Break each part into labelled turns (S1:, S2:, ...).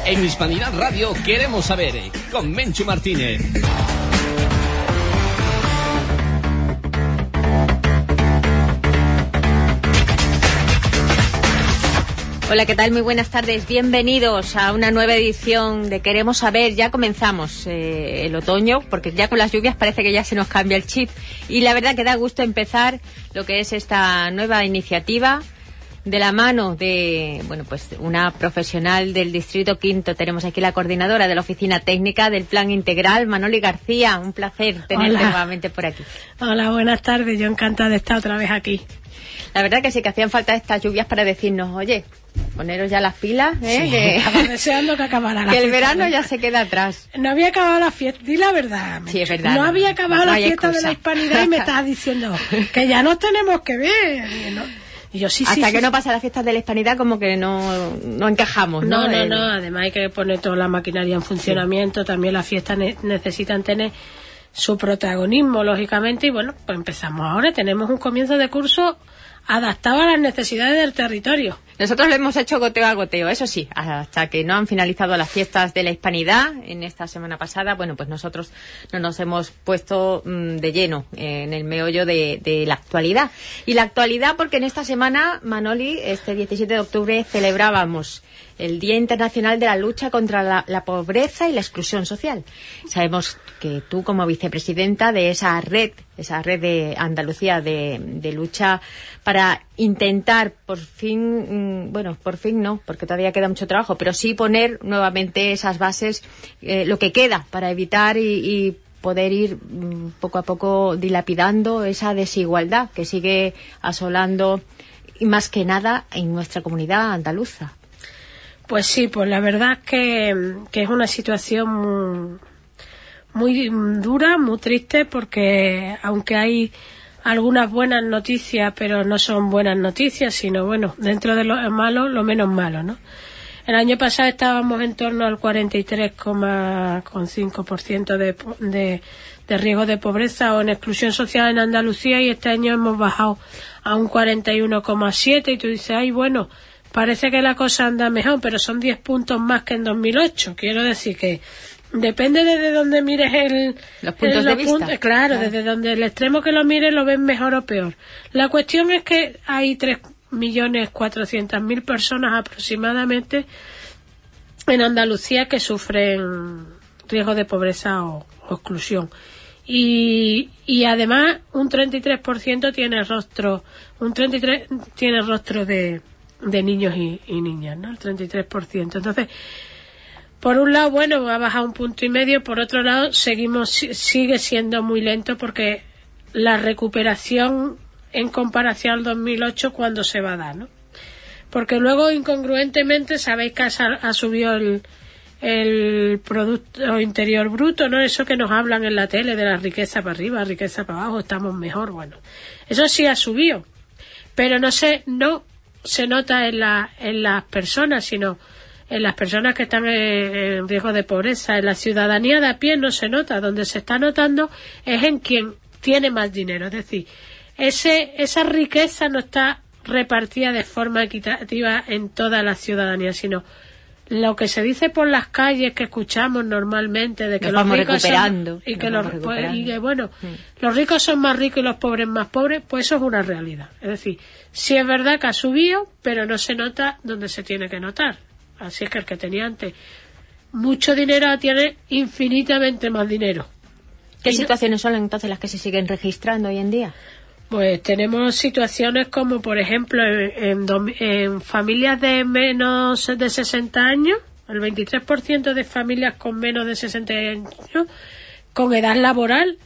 S1: En Hispanidad Radio queremos saber, con Menchu Martínez.
S2: Hola, ¿qué tal? Muy buenas tardes. Bienvenidos a una nueva edición de Queremos Saber. Ya comenzamos el otoño, porque ya con las lluvias parece que ya se nos cambia el chip. Y la verdad que da gusto empezar lo que es esta nueva iniciativa de la mano de, pues una profesional del Distrito Quinto. Tenemos aquí la coordinadora de la Oficina Técnica del Plan Integral, Manoli García. Un placer tenerte nuevamente por aquí.
S3: Hola, buenas tardes. Yo encantada de estar otra vez aquí.
S2: La verdad que sí, que hacían falta estas lluvias para decirnos, oye, poneros ya las pilas,
S3: Sí, estaba deseando que acabara la
S2: que
S3: fiesta.
S2: El verano ya se queda atrás.
S3: No había acabado la fiesta, di la verdad.
S2: Sí, es verdad.
S3: No había acabado la fiesta
S2: excusa
S3: de la Hispanidad y me estás diciendo que ya nos tenemos que ver. Y yo
S2: Hasta que no pasa la fiesta de la Hispanidad como que no encajamos, ¿no?
S3: No, además hay que poner toda la maquinaria en funcionamiento, sí. También las fiestas necesitan tener su protagonismo, lógicamente, y pues empezamos ahora, tenemos un comienzo de curso adaptado a las necesidades del territorio.
S2: Nosotros lo hemos hecho goteo a goteo, eso sí, hasta que no han finalizado las fiestas de la Hispanidad en esta semana pasada. Pues nosotros no nos hemos puesto de lleno en el meollo de la actualidad. Y la actualidad porque en esta semana, Manoli, este 17 de octubre celebrábamos el Día Internacional de la Lucha contra la Pobreza y la Exclusión Social. Sabemos que tú, como vicepresidenta de esa red de Andalucía de lucha para intentar por fin no, porque todavía queda mucho trabajo, pero sí poner nuevamente esas bases, lo que queda para evitar y poder ir poco a poco dilapidando esa desigualdad que sigue asolando, y más que nada en nuestra comunidad andaluza.
S3: Pues sí, pues la verdad es que es una situación muy dura, muy triste, porque aunque hay algunas buenas noticias, pero no son buenas noticias, sino dentro de lo malo, lo menos malo, ¿no? El año pasado estábamos en torno al 43,5% de riesgo de pobreza o en exclusión social en Andalucía, y este año hemos bajado a un 41,7%, y tú dices, parece que la cosa anda mejor, pero son 10 puntos más que en 2008. Quiero decir que depende desde donde mires
S2: los puntos de vista.
S3: Claro, desde donde el extremo que lo mires lo ves mejor o peor. La cuestión es que hay 3.400.000 personas aproximadamente en Andalucía que sufren riesgo de pobreza o exclusión. Y además un 33% tiene rostro de niños y niñas, ¿no? El 33%. Entonces, por un lado, ha bajado 1,5 puntos, por otro lado, sigue siendo muy lento, porque la recuperación en comparación al 2008, ¿cuándo se va a dar, no? Porque luego, incongruentemente, sabéis que ha subido el Producto Interior Bruto, ¿no? Eso que nos hablan en la tele de la riqueza para arriba, riqueza para abajo, estamos mejor, eso sí ha subido, pero no se nota en las personas, sino en las personas que están en riesgo de pobreza. En la ciudadanía de a pie no se nota. Donde se está notando es en quien tiene más dinero. Es decir, esa riqueza no está repartida de forma equitativa en toda la ciudadanía, sino lo que se dice por las calles, que escuchamos normalmente, de que los ricos son, y que los ricos son más ricos y los pobres más pobres, pues eso es una realidad. Es decir, sí es verdad que ha subido, pero no se nota donde se tiene que notar. Así es que el que tenía antes mucho dinero tiene infinitamente más dinero.
S2: ¿Qué situaciones son entonces las que se siguen registrando hoy en día?
S3: Pues tenemos situaciones como, por ejemplo, en familias de menos de 60 años, el 23% de familias con menos de 60 años, con edad laboral,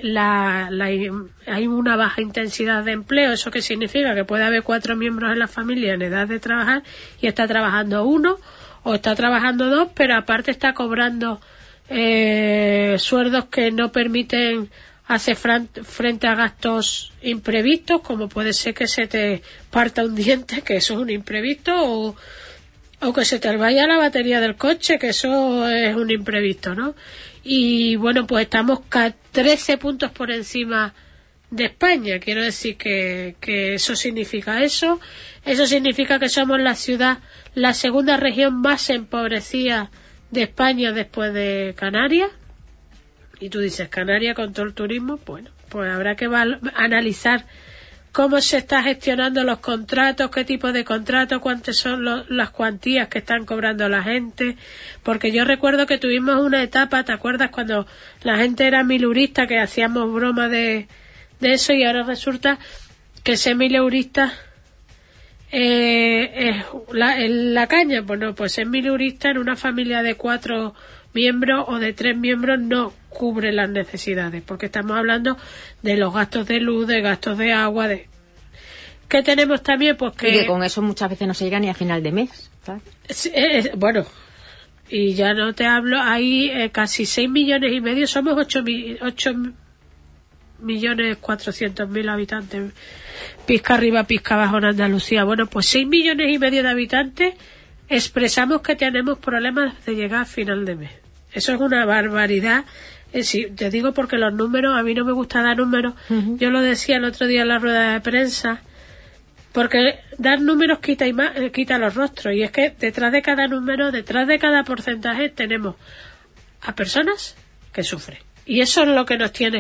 S3: hay una baja intensidad de empleo. ¿Eso qué significa? Que puede haber 4 miembros en la familia en edad de trabajar y está trabajando uno o está trabajando 2, pero aparte está cobrando sueldos que no permiten hacer frente a gastos imprevistos, como puede ser que se te parta un diente, que eso es un imprevisto, o que se te vaya la batería del coche, que eso es un imprevisto, ¿no? Y pues estamos 13 puntos por encima de España. Quiero decir que eso significa eso. Eso significa que somos la segunda región más empobrecida de España después de Canarias. Y tú dices, Canarias con todo el turismo, bueno, pues habrá que analizar cómo se están gestionando los contratos, qué tipo de contratos, cuántas son las cuantías que están cobrando la gente, porque yo recuerdo que tuvimos una etapa, ¿te acuerdas? Cuando la gente era mileurista, que hacíamos broma de eso, y ahora resulta que ser mileurista es la caña. Bueno, pues ser mileurista en una familia de 4 miembros o de 3 miembros no cubre las necesidades, porque estamos hablando de los gastos de luz, de gastos de agua, ¿qué tenemos también? Pues que...
S2: Y que con eso muchas veces no se llega ni a final de mes, ¿sabes?
S3: Bueno, y ya no te hablo, hay casi 6 millones y medio, somos 8.400.000 habitantes, pizca arriba, pizca abajo en Andalucía. Bueno, pues 6 millones y medio de habitantes expresamos que tenemos problemas de llegar a final de mes. Eso es una barbaridad. Sí, te digo porque los números, a mí no me gusta dar números. Yo lo decía el otro día en la rueda de prensa, porque dar números quita los rostros, y es que detrás de cada número, detrás de cada porcentaje, tenemos a personas que sufren, y eso es lo que nos tiene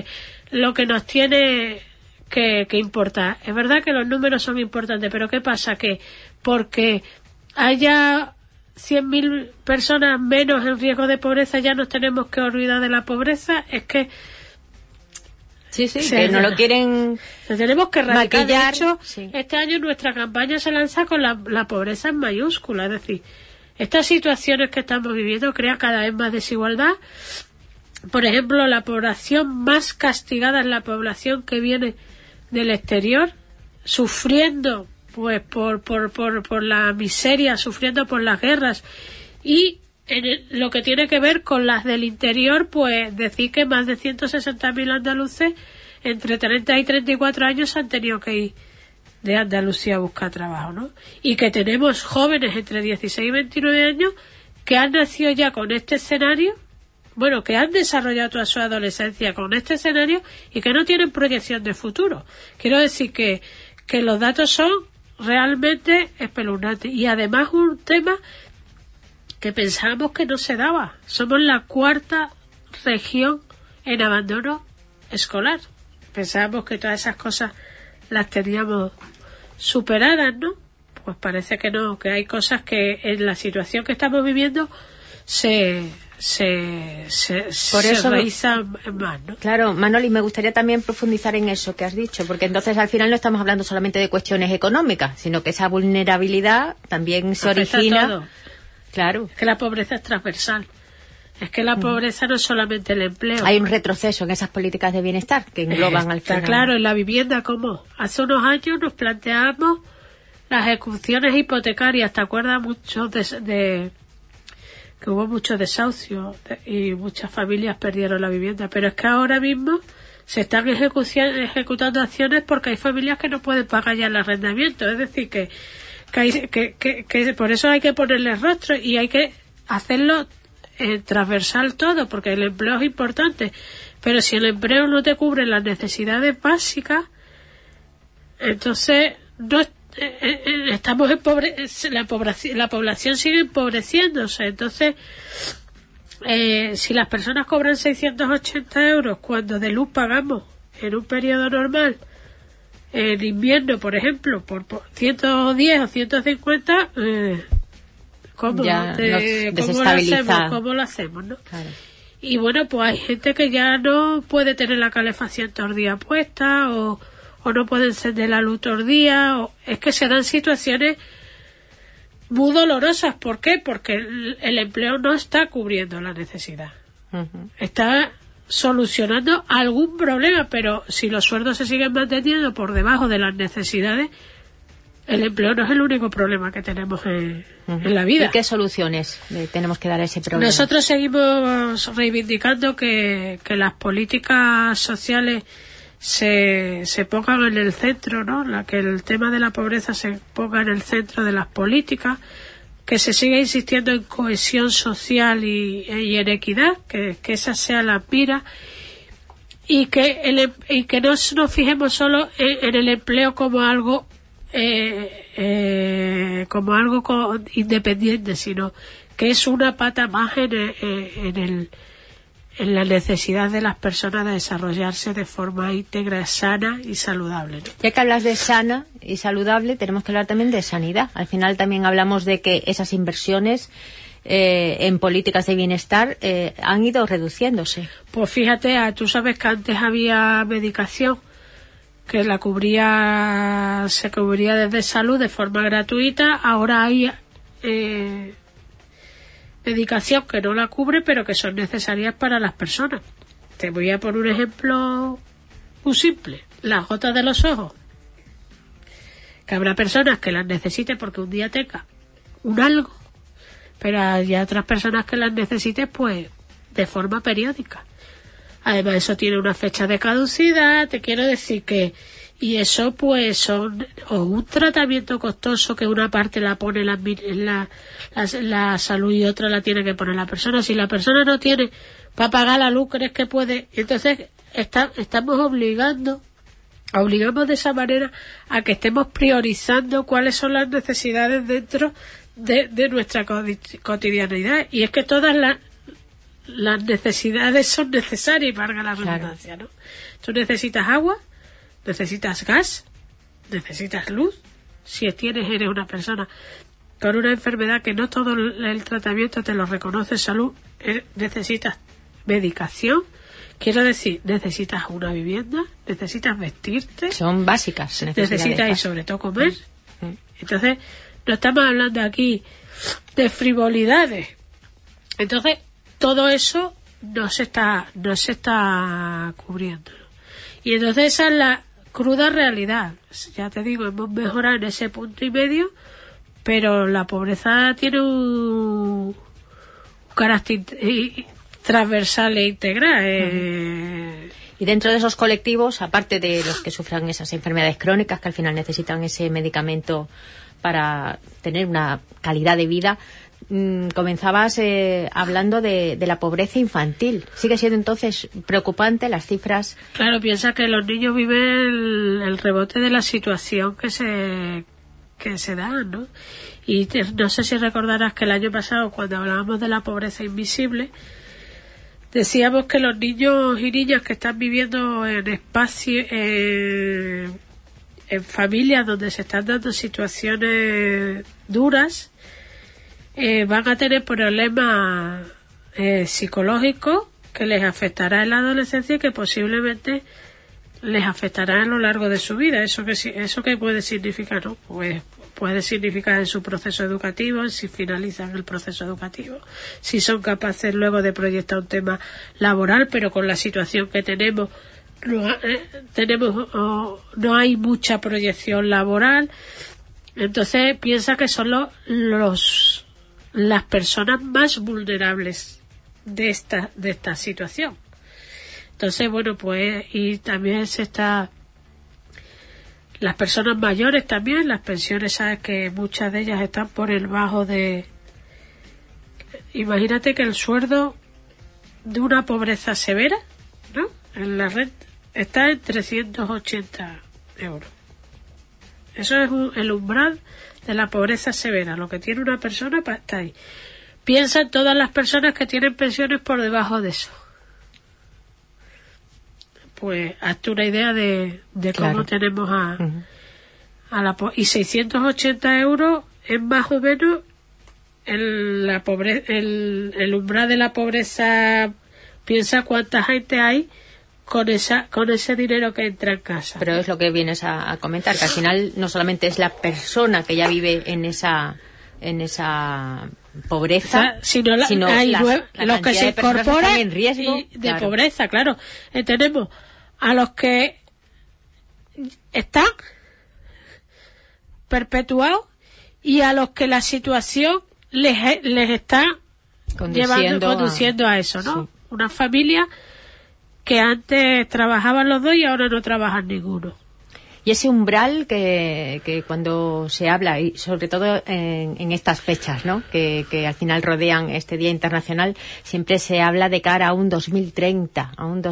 S3: que importar. Es verdad que los números son importantes, pero ¿qué pasa? Que porque haya 100.000 personas menos en riesgo de pobreza ya nos tenemos que olvidar de la pobreza. Es que
S2: sí, que no lo quieren
S3: tenemos que erradicar.
S2: maquillar.
S3: De hecho,
S2: sí.
S3: Este año nuestra campaña se lanza con la pobreza en mayúscula. Es decir, estas situaciones que estamos viviendo crean cada vez más desigualdad. Por ejemplo, la población más castigada es la población que viene del exterior, sufriendo pues por la miseria, sufriendo por las guerras, y lo que tiene que ver con las del interior, pues decir que más de 160.000 andaluces entre 30 y 34 años han tenido que ir de Andalucía a buscar trabajo, ¿no? Y que tenemos jóvenes entre 16 y 29 años que han nacido ya con este escenario, bueno, que han desarrollado toda su adolescencia con este escenario y que no tienen proyección de futuro. Quiero decir que los datos son realmente espeluznantes, y además un tema que pensábamos que no se daba. Somos la 4ª región en abandono escolar. Pensábamos que todas esas cosas las teníamos superadas, ¿no? Pues parece que no, que hay cosas que en la situación que estamos viviendo por eso realizan más, ¿no?
S2: Claro, Manoli, me gustaría también profundizar en eso que has dicho, porque entonces al final no estamos hablando solamente de cuestiones económicas, sino que esa vulnerabilidad también se
S3: afecta
S2: origina.
S3: A todo.
S2: Claro.
S3: Es que la pobreza es transversal. Es que la pobreza no es solamente el empleo.
S2: Hay un retroceso en esas políticas de bienestar que engloban al final.
S3: Está claro, en la vivienda, ¿cómo? Hace unos años nos planteamos las ejecuciones hipotecarias. ¿Te acuerdas mucho de que hubo muchos desahucios y muchas familias perdieron la vivienda? Pero es que ahora mismo se están ejecutando acciones porque hay familias que no pueden pagar ya el arrendamiento. Es decir, que por eso hay que ponerle rostro y hay que hacerlo transversal todo, porque el empleo es importante, pero si el empleo no te cubre las necesidades básicas, entonces no estamos la población sigue empobreciéndose. Entonces si las personas cobran 680 euros cuando de luz pagamos en un periodo normal en invierno, por ejemplo, por 110 o 150, ¿cómo lo hacemos, ¿no?
S2: Claro.
S3: Y bueno, pues hay gente que ya no puede tener la calefacción todo el día puesta, o no puede encender la luz todo el día, o es que se dan situaciones muy dolorosas. ¿Por qué? Porque el empleo no está cubriendo la necesidad. Está solucionando algún problema, pero si los sueldos se siguen manteniendo por debajo de las necesidades, el empleo no es el único problema que tenemos en la vida.
S2: ¿Y qué soluciones tenemos que dar a ese problema?
S3: Nosotros seguimos reivindicando que las políticas sociales se pongan en el centro, ¿no? Que el tema de la pobreza se ponga en el centro de las políticas, que se siga insistiendo en cohesión social y en equidad, que esa sea la mira, y que no nos fijemos solo en el empleo como algo independiente, sino que es una pata más en la necesidad de las personas de desarrollarse de forma íntegra, sana y saludable, ¿no?
S2: Ya que hablas de sana y saludable, tenemos que hablar también de sanidad. Al final también hablamos de que esas inversiones en políticas de bienestar han ido reduciéndose.
S3: Pues fíjate, tú sabes que antes había medicación que se cubría desde salud de forma gratuita. Ahora hay medicación que no la cubre, pero que son necesarias para las personas. Te voy a poner un ejemplo muy simple: las gotas de los ojos, que habrá personas que las necesiten porque un día tenga un algo, pero hay otras personas que las necesiten pues de forma periódica. Además, eso tiene una fecha de caducidad. Te quiero decir que, y eso pues son o un tratamiento costoso que una parte la pone la salud y otra la tiene que poner la persona. Si la persona no tiene para pagar la luz, crees que puede, entonces estamos obligamos de esa manera a que estemos priorizando cuáles son las necesidades dentro de nuestra cotidianidad. Y es que todas las necesidades son necesarias, valga la redundancia, ¿no? Tú necesitas agua, necesitas gas, necesitas luz. Si eres una persona con una enfermedad que no todo el tratamiento te lo reconoce salud, necesitas medicación. Quiero decir, necesitas una vivienda, necesitas vestirte.
S2: Son básicas.
S3: Necesitas y sobre todo comer. Entonces, no estamos hablando aquí de frivolidades. Entonces, todo eso no se está cubriendo, ¿no? Y entonces esa es la cruda realidad. Ya te digo, hemos mejorado en ese punto y medio, pero la pobreza tiene un carácter transversal e integral.
S2: Y dentro de esos colectivos, aparte de los que sufran esas enfermedades crónicas que al final necesitan ese medicamento para tener una calidad de vida, comenzabas hablando de la pobreza infantil. Sigue siendo entonces preocupante las cifras.
S3: Claro, piensa que los niños viven el rebote de la situación que se da, ¿no? Y no sé si recordarás que el año pasado, cuando hablábamos de la pobreza invisible, decíamos que los niños y niñas que están viviendo en espacios, en familias donde se están dando situaciones duras, van a tener problemas psicológicos que les afectará en la adolescencia y que posiblemente les afectará a lo largo de su vida. ¿Eso qué puede significar, no? Pues puede significar en su proceso educativo, en si finalizan el proceso educativo, si son capaces luego de proyectar un tema laboral, pero con la situación que tenemos no hay mucha proyección laboral. Entonces piensa que son las personas más vulnerables de esta situación. Entonces, bueno, pues, y también las personas mayores también, las pensiones, sabes que muchas de ellas están por el bajo de... Imagínate que el sueldo de una pobreza severa, ¿no?, en la red está en 380 euros. Eso es el umbral de la pobreza severa, lo que tiene una persona para estar ahí. Piensa en todas las personas que tienen pensiones por debajo de eso. Pues hazte una idea de cómo tenemos y 680 euros es más o menos el umbral de la pobreza. Piensa cuánta gente hay con ese dinero que entra en casa.
S2: Pero es lo que vienes a comentar, que al final no solamente es la persona que ya vive en esa pobreza, sino
S3: hay los que se incorporan
S2: en riesgo
S3: de pobreza, claro. Tenemos a los que están perpetuados y a los que la situación les está conduciendo a eso, ¿no? Sí. Una familia que antes trabajaban los dos y ahora no trabajan ninguno.
S2: Y ese umbral que cuando se habla, y sobre todo en estas fechas, ¿no? Que al final rodean este Día Internacional, siempre se habla de cara a un 2030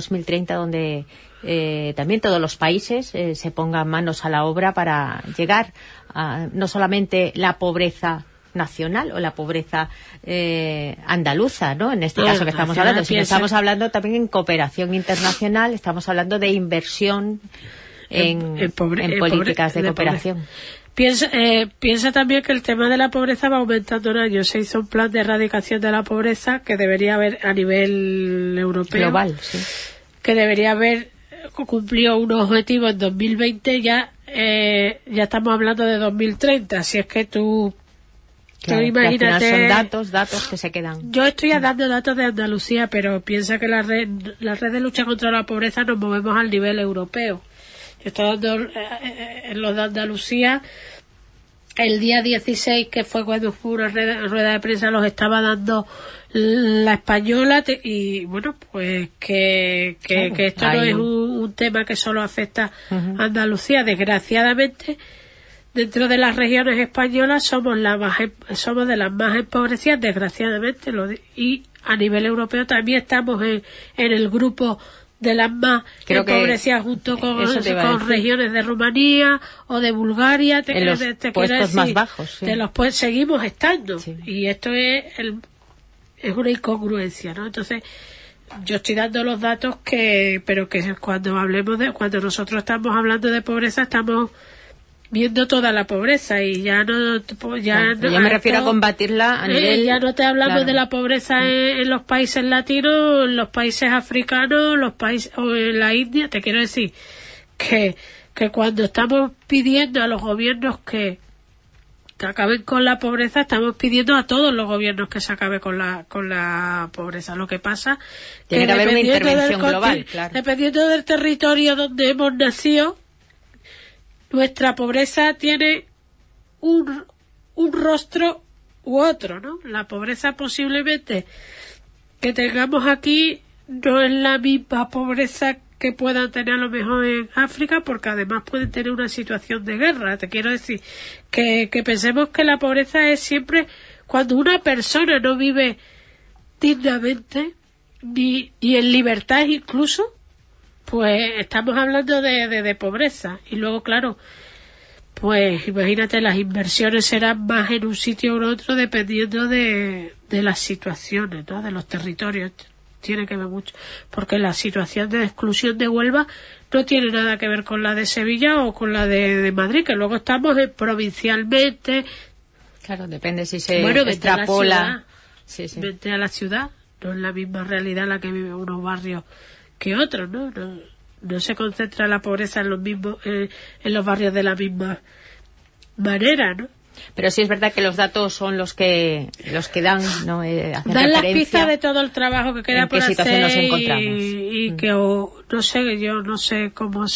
S2: donde también todos los países se pongan manos a la obra para llegar a no solamente la pobreza nacional o la pobreza andaluza, ¿no? En este caso que estamos hablando, sino estamos hablando también en cooperación internacional, estamos hablando de inversión en políticas de cooperación.
S3: Piensa también que el tema de la pobreza va aumentando en años. Se hizo un plan de erradicación de la pobreza que debería haber a nivel europeo.
S2: Global, sí.
S3: Que debería haber cumplido unos objetivos en 2020, ya estamos hablando de 2030. Si es que tú imagínate,
S2: al final son datos que se quedan.
S3: Yo estoy dando datos de Andalucía, pero piensa que la red de lucha contra la pobreza nos movemos al nivel europeo. Yo estoy dando en los de Andalucía, el día 16, que fue cuando fue una rueda de prensa, los estaba dando la Española, y bueno, pues que esto no es un tema que solo afecta a Andalucía. Desgraciadamente, dentro de las regiones españolas somos de las más empobrecidas, desgraciadamente, y a nivel europeo también estamos en el grupo de las más empobrecidas, junto con regiones de Rumanía o de Bulgaria.
S2: En los puestos más bajos. Sí.
S3: Seguimos estando.
S2: Sí.
S3: Y esto es una incongruencia, ¿no? Entonces, yo estoy dando los datos pero que cuando nosotros estamos hablando de pobreza, estamos viendo toda la pobreza, y yo
S2: me refiero a combatirla a nivel...
S3: Ya no te hablamos de la pobreza en los países latinos, en los países africanos, o en la India. Te quiero decir que cuando estamos pidiendo a los gobiernos que acaben con la pobreza, estamos pidiendo a todos los gobiernos que se acabe con la pobreza. Lo que pasa
S2: tiene que haber una intervención global, claro.
S3: Dependiendo del territorio donde hemos nacido, nuestra pobreza tiene un rostro u otro, ¿no? La pobreza posiblemente que tengamos aquí no es la misma pobreza que puedan tener a lo mejor en África, porque además pueden tener una situación de guerra. Te quiero decir que pensemos que la pobreza es siempre cuando una persona no vive dignamente ni en libertad incluso, pues estamos hablando de pobreza. Y luego, claro, pues imagínate, las inversiones serán más en un sitio o en otro dependiendo de las situaciones, ¿no? De los territorios. Tiene que ver mucho, porque la situación de exclusión de Huelva no tiene nada que ver con la de Sevilla o con la de Madrid, que luego estamos provincialmente.
S2: Claro, depende si se extrapola.
S3: Vente a la ciudad, no es la misma realidad la que vive unos barrios que otros, ¿no? No se concentra la pobreza en los barrios de la misma manera, ¿no?
S2: Pero sí es verdad que los datos son los que dan, ¿no?
S3: Dan las pistas de todo el trabajo que queda por hacer,
S2: nos encontramos.
S3: y que yo no sé cómo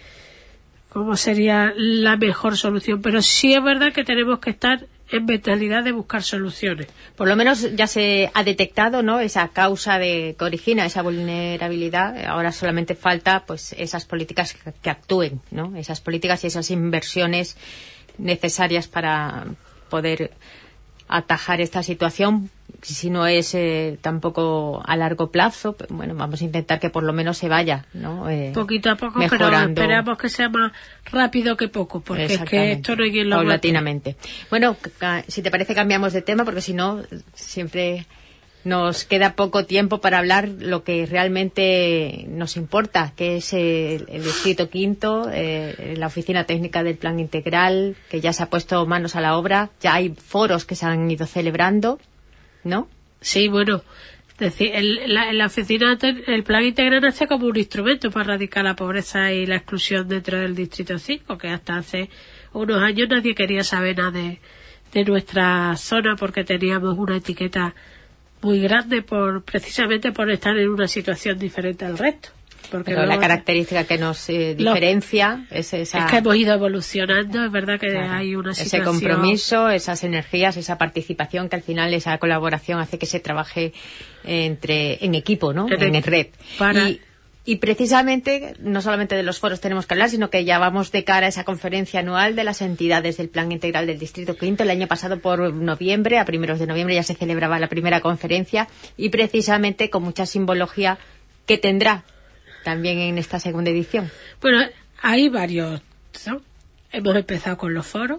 S3: sería la mejor solución, pero sí es verdad que tenemos que estar en mentalidad de buscar soluciones.
S2: Por lo menos ya se ha detectado, ¿no?, esa causa que origina esa vulnerabilidad. Ahora solamente falta, pues, esas políticas que actúen, ¿no? Esas políticas y esas inversiones necesarias para poder atajar esta situación. Si no es tampoco a largo plazo, bueno, vamos a intentar que por lo menos se vaya, ¿no?
S3: Poquito a poco,
S2: mejorando.
S3: pero esperamos que sea más rápido que poco, porque es que esto no hay quien lo aguante.
S2: Paulatinamente. Bueno, si te parece cambiamos de tema, porque si no siempre nos queda poco tiempo para hablar lo que realmente nos importa, que es el Distrito Quinto, la Oficina Técnica del Plan Integral, que ya se ha puesto manos a la obra, ya hay foros que se han ido celebrando, ¿no?
S3: Sí, bueno, es decir, la oficina, el Plan Integral nace como un instrumento para erradicar la pobreza y la exclusión dentro del Distrito 5, que hasta hace unos años nadie quería saber nada de nuestra zona, porque teníamos una etiqueta muy grande precisamente por estar en una situación diferente al resto. Porque
S2: pero la característica que nos diferencia es esa...
S3: Es que hemos ido evolucionando, es verdad que hay una situación...
S2: Ese compromiso, esas energías, esa participación, que al final esa colaboración hace que se trabaje en equipo, ¿no? En red. Y precisamente, no solamente de los foros tenemos que hablar, sino que ya vamos de cara a esa conferencia anual de las entidades del Plan Integral del Distrito Quinto. El año pasado, por noviembre, a primeros de noviembre, ya se celebraba la primera conferencia, y precisamente con mucha simbología que tendrá también en esta segunda edición.
S3: Bueno, hay varios, ¿no? Hemos empezado con los foros.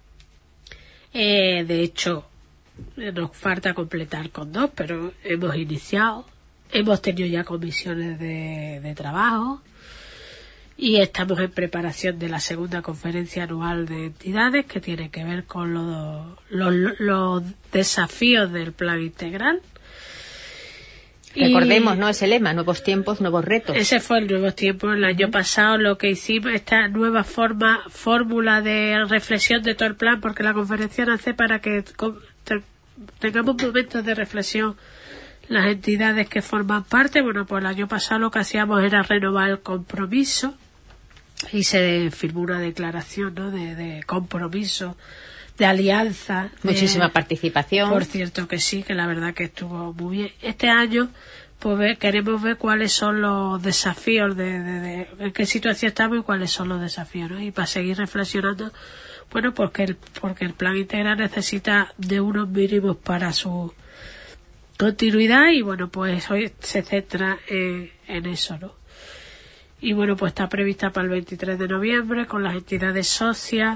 S3: De hecho, nos falta completar con 2, pero hemos iniciado. Hemos tenido ya comisiones de trabajo y estamos en preparación de la segunda conferencia anual de entidades, que tiene que ver con los desafíos del plan integral.
S2: Recordemos, ¿no? Ese lema, nuevos tiempos, nuevos retos.
S3: Ese fue el nuevo tiempo. El año pasado lo que hicimos, esta nueva fórmula de reflexión de todo el plan, porque la conferencia nace para que tengamos momentos de reflexión las entidades que forman parte. Bueno, pues el año pasado lo que hacíamos era renovar el compromiso y se firmó una declaración, ¿no?, de compromiso, de alianza.
S2: Muchísima participación.
S3: Por cierto que sí, que la verdad que estuvo muy bien. Este año pues queremos ver cuáles son los desafíos, en qué situación estamos y cuáles son los desafíos, ¿no? Y para seguir reflexionando, bueno, porque el plan integral necesita de unos mínimos para su continuidad, y bueno, pues hoy se centra en eso, ¿no? Y bueno, pues está prevista para el 23 de noviembre con las entidades socias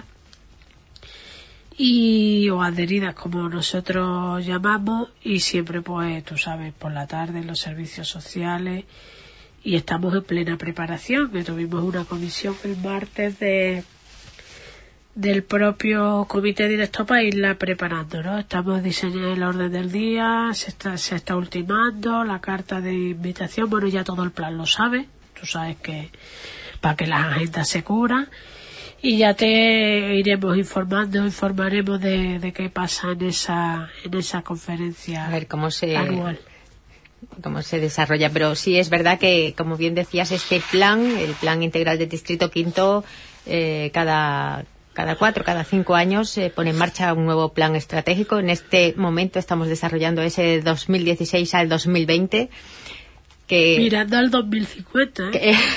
S3: o adheridas, como nosotros llamamos, y siempre, pues tú sabes, por la tarde en los servicios sociales, y estamos en plena preparación. Que tuvimos una comisión el martes del propio comité directo para irla preparando, ¿no? Estamos diseñando el orden del día, se está ultimando la carta de invitación. Bueno, ya todo el plan lo sabe, tú sabes, que para que las agendas se cubran, y ya te informaremos de qué pasa en esa conferencia,
S2: a ver cómo
S3: anual,
S2: cómo se desarrolla. Pero sí es verdad que, como bien decías, este plan, el Plan Integral del Distrito Quinto, cada 5 años se pone en marcha un nuevo plan estratégico. En este momento estamos desarrollando ese 2016 al 2020.
S3: Mirando al 2050,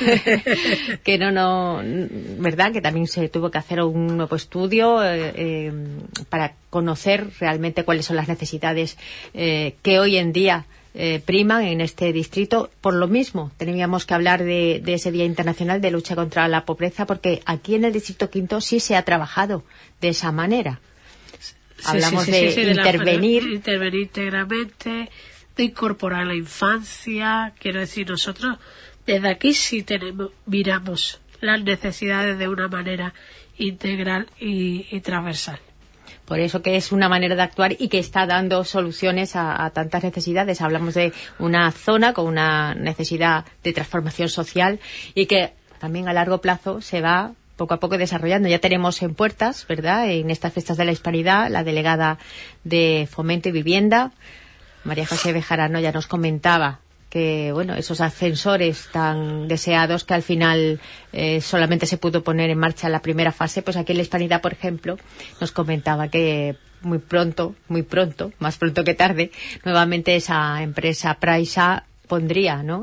S2: que no, verdad, que también se tuvo que hacer un nuevo estudio para conocer realmente cuáles son las necesidades que hoy en día priman en este distrito. Por lo mismo, teníamos que hablar de ese Día Internacional de Lucha contra la Pobreza, porque aquí en el Distrito Quinto sí se ha trabajado de esa manera. Hablamos de intervenir
S3: íntegramente, de incorporar la infancia. Quiero decir, nosotros desde aquí sí miramos las necesidades de una manera integral y transversal.
S2: Por eso que es una manera de actuar y que está dando soluciones a tantas necesidades. Hablamos de una zona con una necesidad de transformación social y que también a largo plazo se va poco a poco desarrollando. Ya tenemos en puertas, ¿verdad?, en estas fiestas de la Hispanidad, la delegada de Fomento y Vivienda, María José Bejarano, ya nos comentaba que, bueno, esos ascensores tan deseados que al final solamente se pudo poner en marcha en la primera fase, pues aquí en la Hispanidad, por ejemplo, nos comentaba que muy pronto, más pronto que tarde, nuevamente esa empresa Praisa pondría, ¿no?,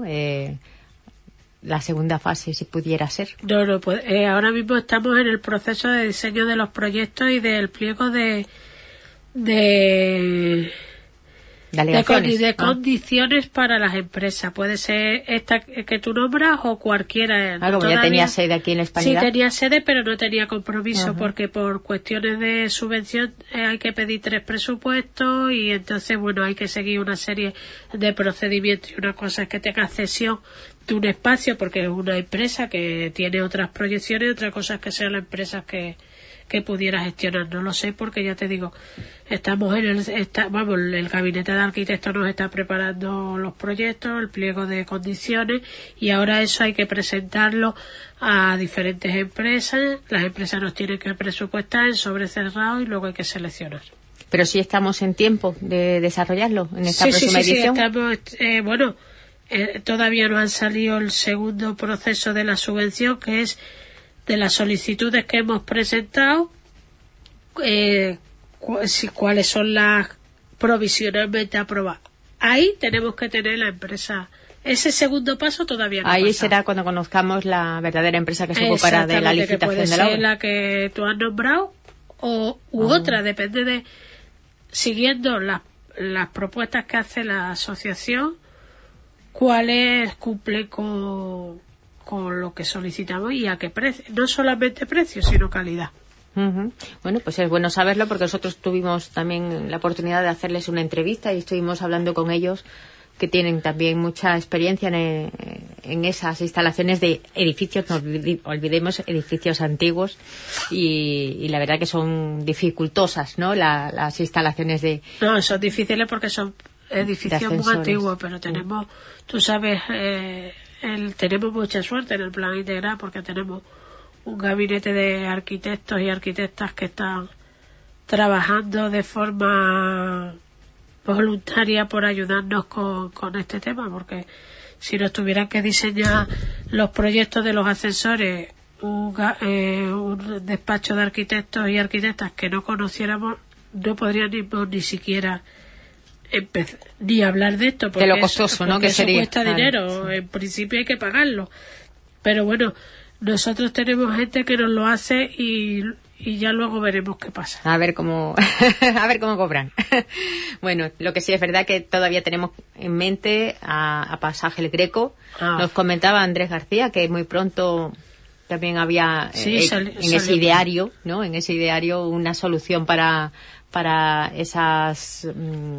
S2: la segunda fase, si pudiera ser.
S3: No, pues ahora mismo estamos en el proceso de diseño de los proyectos y del pliego de condiciones para las empresas. Puede ser esta que tú nombras o cualquiera.
S2: Como ya tenía sede aquí en la Hispanidad.
S3: Sí, tenía sede, pero no tenía compromiso, porque por cuestiones de subvención hay que pedir 3 presupuestos, y entonces, bueno, hay que seguir una serie de procedimientos, y una cosa es que tenga cesión de un espacio porque es una empresa que tiene otras proyecciones, y otra cosa es que sea la empresa que pudiera gestionar. No lo sé, porque ya te digo, estamos el gabinete de arquitectos nos está preparando los proyectos, el pliego de condiciones, y ahora eso hay que presentarlo a diferentes empresas. Las empresas nos tienen que presupuestar en sobre cerrado y luego hay que seleccionar.
S2: Pero sí estamos en tiempo de desarrollarlo en esta próxima edición.
S3: Sí, estamos, todavía no han salido el segundo proceso de la subvención, que es de las solicitudes que hemos presentado, cuáles son las provisionalmente aprobadas. Ahí tenemos que tener la empresa ese segundo paso todavía no ha
S2: Ahí
S3: pasado.
S2: será cuando conozcamos la verdadera empresa que se ocupará de la licitación
S3: que puede
S2: de la
S3: ser
S2: obra.
S3: la que tú has nombrado u otra, depende de, siguiendo las propuestas que hace la asociación, cuáles cumplen con lo que solicitamos y a qué precio. No solamente precio, sino calidad.
S2: Ujú. Bueno, pues es bueno saberlo porque nosotros tuvimos también la oportunidad de hacerles una entrevista y estuvimos hablando con ellos, que tienen también mucha experiencia en esas instalaciones de edificios, no olvidemos edificios antiguos, y la verdad que son dificultosas, ¿no? Las instalaciones de...
S3: No, son difíciles porque son edificios muy antiguos, pero tenemos, tú sabes, tenemos mucha suerte en el plan integral porque tenemos un gabinete de arquitectos y arquitectas que están trabajando de forma voluntaria por ayudarnos con este tema, porque si nos tuvieran que diseñar los proyectos de los ascensores un despacho de arquitectos y arquitectas que no conociéramos, no podríamos ni siquiera ni hablar de esto, porque
S2: de lo costoso, ¿no? Que
S3: eso
S2: sería,
S3: cuesta dinero, sí. En principio hay que pagarlo, pero bueno, nosotros tenemos gente que nos lo hace y ya luego veremos qué pasa.
S2: A ver cómo cobran. Bueno, lo que sí es verdad que todavía tenemos en mente a Pasaje El Greco. Nos comentaba Andrés García que muy pronto también había ese ideario, ¿no? En ese ideario una solución para esas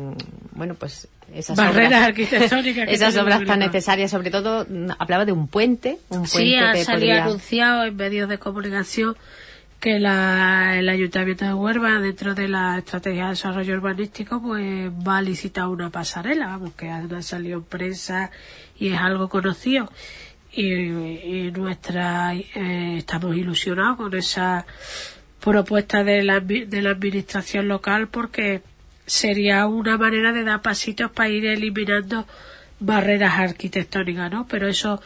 S2: esas
S3: barreras
S2: obras
S3: arquitectónicas,
S2: esas obras tan necesarias. Sobre todo hablaba de un puente,
S3: sí,
S2: que
S3: salía anunciado en medios de comunicación que el Ayuntamiento de Huelva, dentro de la estrategia de desarrollo urbanístico, pues va a licitar una pasarela, vamos, que ha salido en prensa y es algo conocido, y estamos ilusionados con esa propuesta de la administración local, porque sería una manera de dar pasitos para ir eliminando barreras arquitectónicas, ¿no? Pero eso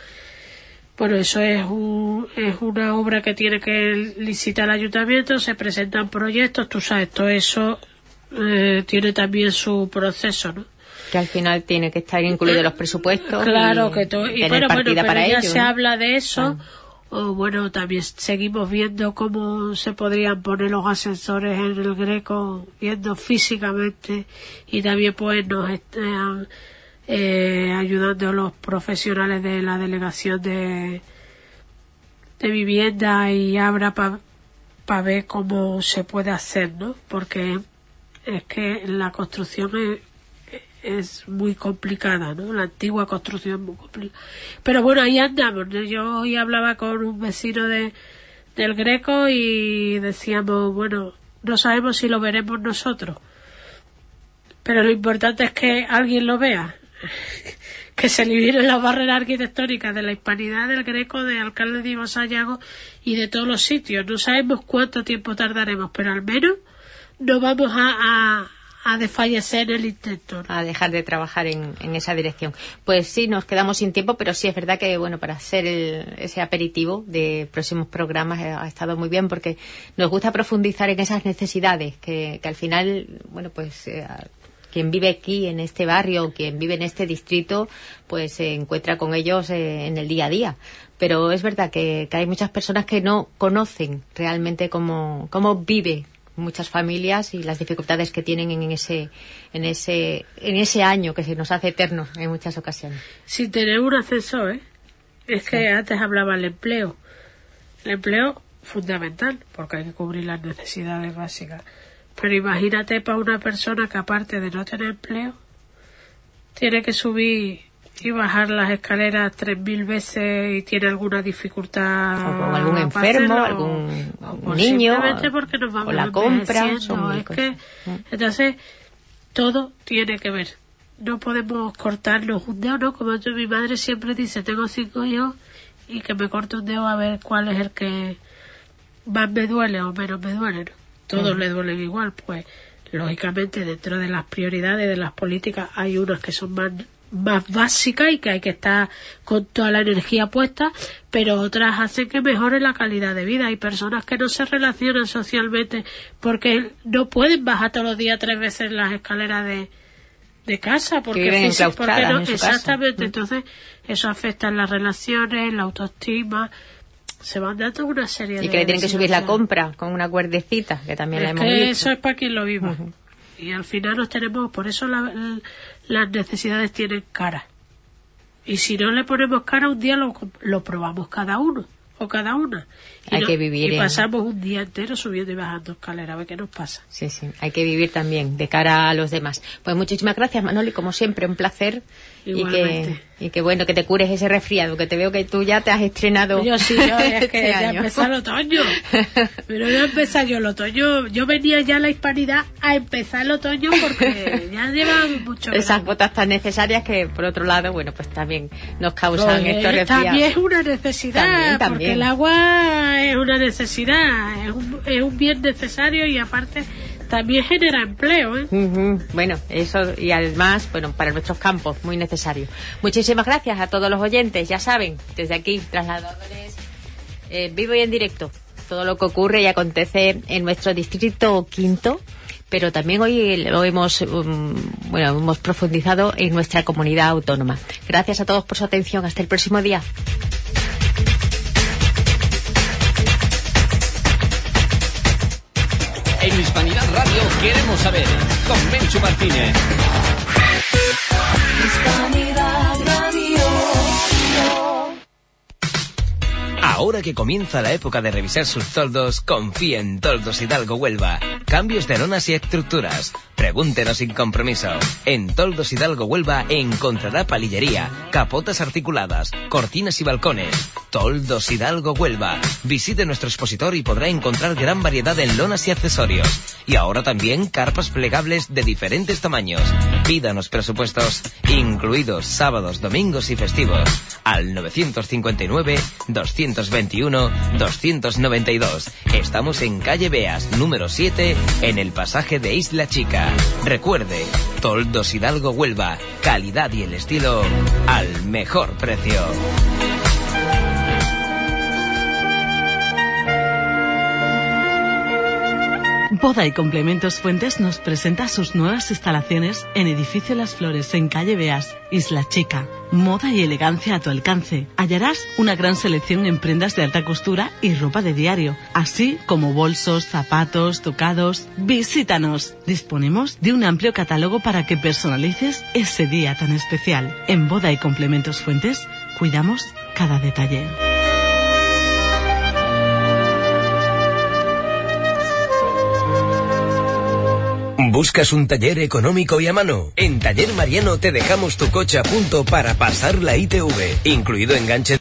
S3: es una obra que tiene que licitar el ayuntamiento, se presentan proyectos, tú sabes, todo eso tiene también su proceso, ¿no?
S2: Que al final tiene que estar incluido en los presupuestos.
S3: Claro, que todo. Y bueno, pero
S2: para
S3: ya
S2: ello,
S3: se
S2: ¿no?
S3: habla de eso. O bueno, también seguimos viendo cómo se podrían poner los ascensores en el Greco, viendo físicamente, y también pues nos están ayudando los profesionales de la delegación de vivienda y Abra para ver cómo se puede hacer, ¿no? Porque es que la construcción es muy complicada, ¿no? La antigua construcción es muy complicada. Pero bueno, ahí andamos. Yo hoy hablaba con un vecino del Greco y decíamos, bueno, no sabemos si lo veremos nosotros, pero lo importante es que alguien lo vea. Que se eliminen las barreras arquitectónicas de la hispanidad, del Greco, de Alcalde de Sayago y de todos los sitios. No sabemos cuánto tiempo tardaremos, pero al menos no vamos a desfallecer en el intento, ¿no?
S2: A dejar de trabajar en esa dirección. Pues sí, nos quedamos sin tiempo, pero sí es verdad que, bueno, para hacer ese aperitivo de próximos programas ha estado muy bien, porque nos gusta profundizar en esas necesidades que al final, bueno, pues quien vive aquí en este barrio, quien vive en este distrito, pues se encuentra con ellos en el día a día. Pero es verdad que hay muchas personas que no conocen realmente cómo vive muchas familias y las dificultades que tienen en ese año que se nos hace eterno en muchas ocasiones.
S3: Sin tener un ascensor, es que antes hablaba del empleo. El empleo fundamental, porque hay que cubrir las necesidades básicas. Pero imagínate para una persona que, aparte de no tener empleo, tiene que subir y bajar las escaleras 3.000 veces y tiene alguna dificultad,
S2: o con algún enfermo, algún niño,
S3: simplemente porque nos vamos
S2: o la compra,
S3: entonces todo tiene que ver. No podemos cortarnos un dedo, ¿no? Como mi madre siempre dice, tengo 5 hijos y que me corto un dedo a ver cuál es el que más me duele o menos me duele, ¿no? Todos le duelen igual. Pues lógicamente dentro de las prioridades de las políticas hay unas que son más básicas y que hay que estar con toda la energía puesta, pero otras hacen que mejore la calidad de vida. Hay personas que no se relacionan socialmente porque no pueden bajar todos los días 3 veces las escaleras de de casa, porque,
S2: viven enclaustradas en su
S3: exactamente,
S2: casa.
S3: Entonces eso afecta en las relaciones, la autoestima, se van dando una serie de...
S2: Y que le tienen que subir la
S3: situaciones.
S2: compra con una cuerdecita, que también la
S3: Es
S2: hemos
S3: que
S2: visto.
S3: eso es para quien lo viva. Y al final nos tenemos, por eso las necesidades tienen cara. Y si no le ponemos cara, un día lo probamos cada uno o cada una.
S2: Hay que vivir
S3: y
S2: en...
S3: pasamos un día entero subiendo y bajando escaleras, a ver qué nos pasa.
S2: Sí, hay que vivir también de cara a los demás. Pues muchísimas gracias, Manoli, como siempre, un placer.
S3: Igualmente.
S2: Y que bueno, que te cures ese resfriado, que te veo que tú ya te has estrenado.
S3: Yo sí, es que ya
S2: año.
S3: empezó el otoño. Pero ya empezó yo el otoño. Yo venía ya a la hispanidad a empezar el otoño porque ya llevan mucho.
S2: Esas gotas tan necesarias que, por otro lado, bueno, pues también nos causan estos resfriados.
S3: También es una necesidad,
S2: También.
S3: porque el agua es una necesidad, es un bien necesario y aparte también genera empleo, ¿eh?
S2: Bueno, eso, y además, bueno, para nuestros campos, muy necesario. Muchísimas gracias a todos los oyentes, ya saben, desde aquí, trasladándoles vivo y en directo todo lo que ocurre y acontece en nuestro distrito quinto, pero también hoy lo hemos profundizado en nuestra comunidad autónoma. Gracias a todos por su atención, hasta el próximo día.
S1: En Hispanidad Radio queremos saber, con Menchu Martínez.
S4: Hispanidad Radio.
S5: Ahora que comienza la época de revisar sus toldos, confía en Toldos Hidalgo Huelva. Cambios de lonas y estructuras. Pregúntenos sin compromiso. En Toldos Hidalgo Huelva encontrará palillería, capotas articuladas, cortinas y balcones. Toldos Hidalgo Huelva. Visite nuestro expositor y podrá encontrar gran variedad en lonas y accesorios. Y ahora también carpas plegables de diferentes tamaños. Pídanos presupuestos, incluidos sábados, domingos y festivos, al 951-221-292. Estamos en calle Beas, número 7, en el pasaje de Isla Chica. Recuerde, Toldos Hidalgo Huelva, calidad y el estilo al mejor precio.
S6: Boda y Complementos Fuentes nos presenta sus nuevas instalaciones en Edificio Las Flores, en calle Beas, Isla Chica. Moda y elegancia a tu alcance. Hallarás una gran selección en prendas de alta costura y ropa de diario, así como bolsos, zapatos, tocados. Visítanos. Disponemos de un amplio catálogo para que personalices ese día tan especial. En Boda y Complementos Fuentes cuidamos cada detalle.
S5: ¿Buscas un taller económico y a mano? En Taller Mariano te dejamos tu coche a punto para pasar la ITV, incluido enganche